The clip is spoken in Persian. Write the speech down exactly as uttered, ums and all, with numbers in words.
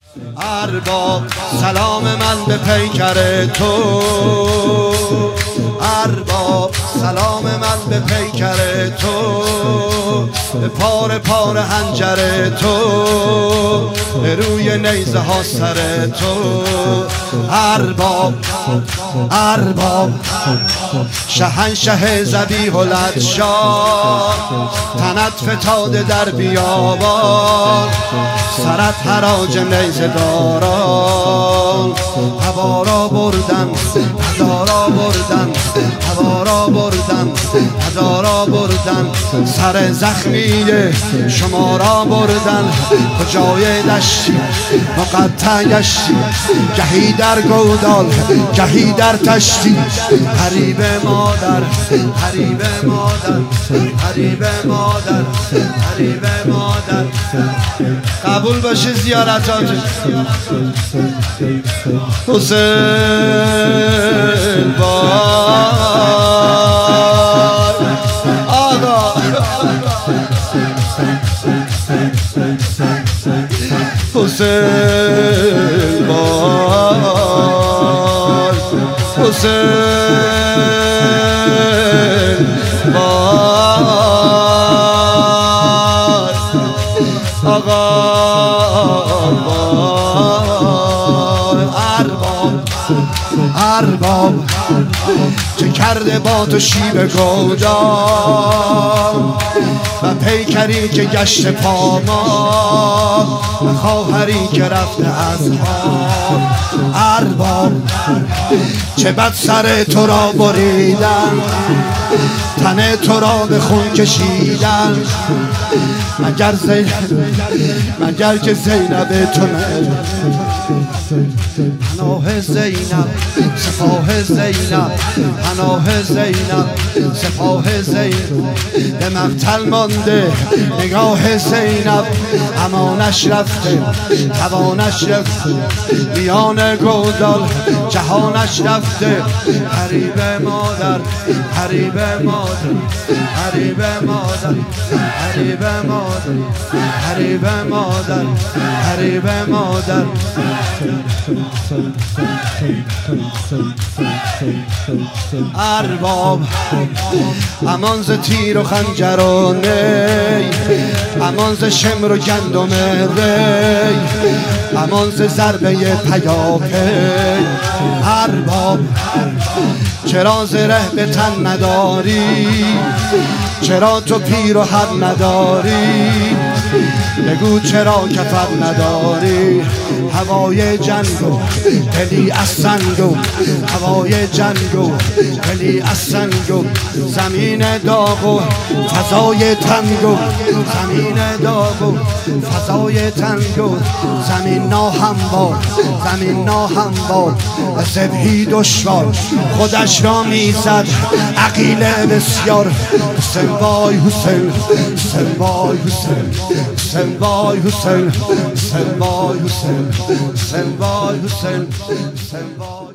ارباب سلام من به پیکر تو، ارباب سلام من به پیکر تو، به پار پار حنجر تو، به روی نیزه ها سر تو. ارباب ارباب شهنشه ذبیح العطشان، تنت فتاده در بیابان، سرت حراج نیزه داران. هوا را بردن هزارا بردن، هوا را بردن هزارا بردن، سر زخمی شما را بردن. کجای دشتی مقطع گشتی، گهی در گودال گهی در تشتی. حریب مادر حریب مادر حریب مادر حریب مادر. قبول باشه زیارتات حسین بار آقا. حسین بار حسین بار آقا بار. ارباب ارباب چه کرده با تو شیب گودام، و پیکری که گشت پاما، و خواهری که رفته از خواب. ارباب چه بد سر تو را بریدن، تن تو را به خون کشیدن. مگر زینب مگر که زینب تو نه، پناه زینب سپاه زینب، پناه زینب سپاه زینب. به مقتل مانده نگاه زینب، امانش رفته توانش رفته، میان گودال جهانش رفته. حریب مادر حریب مادر حریب مادر حریب مادر حریب مادر حریب مادر. ارباب امان ز تیر و خنجر و نی، امان ز شمر و گندم ری، امان ز ضربه پیاپی. ارباب چرا زره به تن نداری، چرا تو پیر و حد نداری، بگو چرا کفر نداری. هوای جنگو دلی از سنگو، هوای جنگو دلی از سنگو. زمین داغو فضای تنگو، زمین داغو فضای تنگو. زمین ناهموار زمین ناهموار، و ذبحی دشوار خودش را میزد عقیل بسیار. حسین وای حسین حسین وای حسین حسین وای حسین حسین وای حسین حسین وای حسین حسین وای.